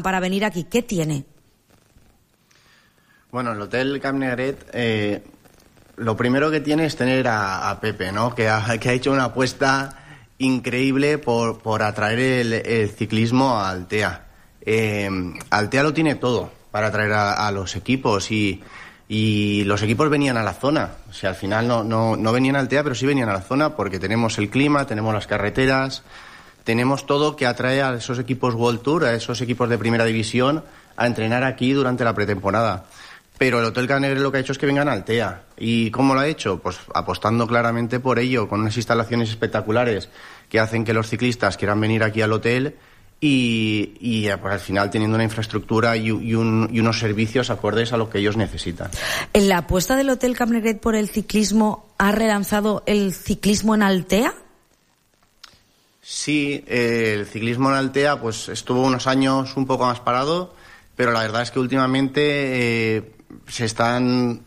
para venir aquí? ¿Qué tiene? Bueno, el Hotel Camp Negret, lo primero que tiene es tener a Pepe, ¿no? Que ha hecho una apuesta increíble por atraer el ciclismo a Altea. Altea lo tiene todo para atraer a los equipos y los equipos venían a la zona. O sea, al final no venían a Altea, pero sí venían a la zona porque tenemos el clima, tenemos las carreteras, tenemos todo que atrae a esos equipos World Tour, a esos equipos de primera división, a entrenar aquí durante la pretemporada. Pero el Hotel Camp Negret lo que ha hecho es que vengan a Altea. ¿Y cómo lo ha hecho? Pues apostando claramente por ello, con unas instalaciones espectaculares que hacen que los ciclistas quieran venir aquí al hotel y pues, al final teniendo una infraestructura y unos servicios acordes a lo que ellos necesitan. ¿En la apuesta del Hotel Camp Negret por el ciclismo ha relanzado el ciclismo en Altea? Sí, el ciclismo en Altea pues estuvo unos años un poco más parado, pero la verdad es que últimamente se están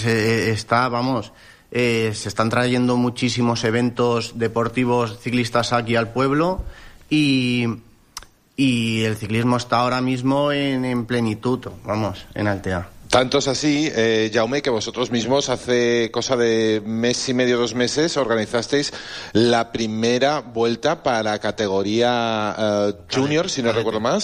trayendo muchísimos eventos deportivos ciclistas aquí al pueblo y el ciclismo está ahora mismo en plenitud, en Altea. Tanto es así, Jaume, que vosotros mismos hace cosa de mes y medio, 2 meses, organizasteis la primera vuelta para categoría junior, si no recuerdo mal.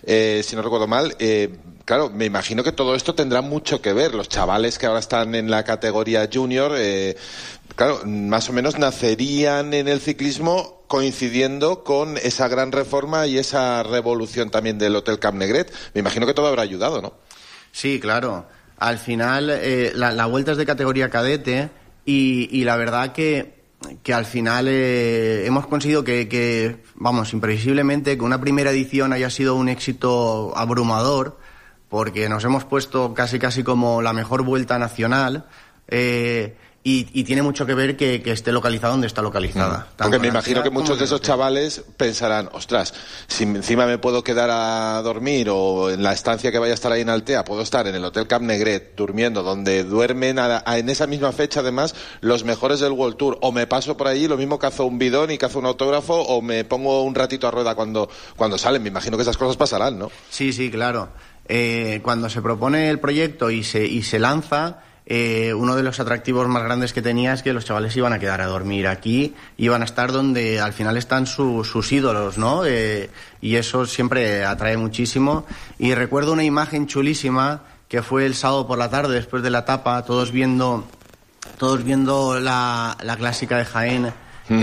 Claro, me imagino que todo esto tendrá mucho que ver. Los chavales que ahora están en la categoría junior, claro, más o menos nacerían en el ciclismo coincidiendo con esa gran reforma y esa revolución también del Hotel Camp Negret. Me imagino que todo habrá ayudado, ¿no? Sí, claro. Al final, la vuelta es de categoría cadete y la verdad que al final hemos conseguido que, imprevisiblemente, que una primera edición haya sido un éxito abrumador, porque nos hemos puesto casi como la mejor vuelta nacional, y tiene mucho que ver que esté localizada donde está localizada. Porque me imagino que muchos de esos chavales pensarán, ostras, si encima me puedo quedar a dormir o en la estancia que vaya a estar ahí en Altea, puedo estar en el Hotel Camp Negret durmiendo, donde duermen en esa misma fecha además los mejores del World Tour, o me paso por allí, lo mismo que hago un bidón y que hago un autógrafo, o me pongo un ratito a rueda cuando salen. Me imagino que esas cosas pasarán, ¿no? Sí, claro. Cuando se propone el proyecto y se lanza, uno de los atractivos más grandes que tenía es que los chavales iban a quedar a dormir aquí, iban a estar donde al final están sus ídolos, ¿no? Y eso siempre atrae muchísimo. Y recuerdo una imagen chulísima que fue el sábado por la tarde, después de la etapa, todos viendo la clásica de Jaén,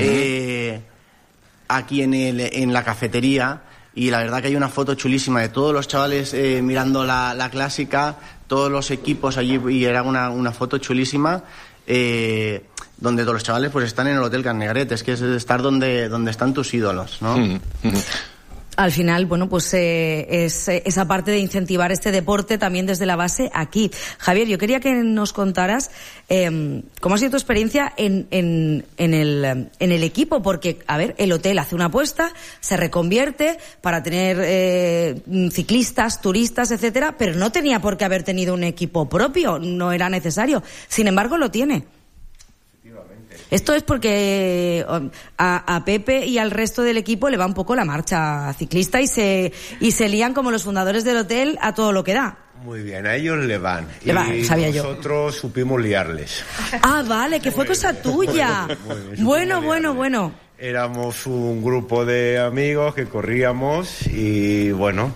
aquí en la cafetería. Y la verdad que hay una foto chulísima de todos los chavales mirando la clásica, todos los equipos allí, y era una foto chulísima donde todos los chavales pues están en el Hotel Camp Negret. Es que es estar donde están tus ídolos, ¿no? Al final, pues es esa parte de incentivar este deporte también desde la base aquí. Javier, yo quería que nos contaras cómo ha sido tu experiencia en el equipo, porque, a ver, el hotel hace una apuesta, se reconvierte para tener ciclistas, turistas, etcétera, pero no tenía por qué haber tenido un equipo propio, no era necesario. Sin embargo, lo tiene. Esto es porque a Pepe y al resto del equipo le va un poco la marcha ciclista y se lían como los fundadores del hotel a todo lo que da. Muy bien, a ellos le van. Sabía yo. Nosotros supimos liarles. Ah, vale, que fue cosa tuya. Bueno. Éramos un grupo de amigos que corríamos y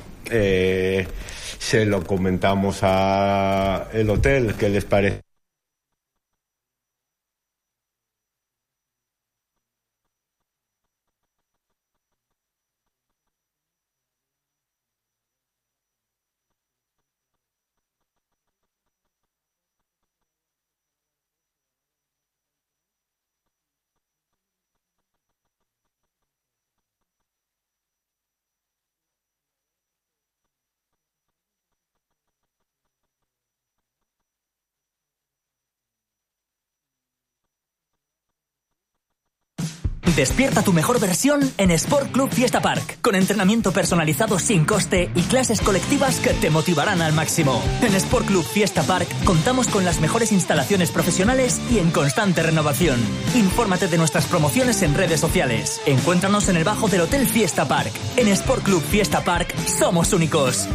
se lo comentamos a el hotel, ¿qué les parece? Despierta tu mejor versión en Sport Club Fiesta Park, con entrenamiento personalizado sin coste y clases colectivas que te motivarán al máximo. En Sport Club Fiesta Park contamos con las mejores instalaciones profesionales y en constante renovación. Infórmate de nuestras promociones en redes sociales. Encuéntranos en el bajo del Hotel Fiesta Park. En Sport Club Fiesta Park somos únicos.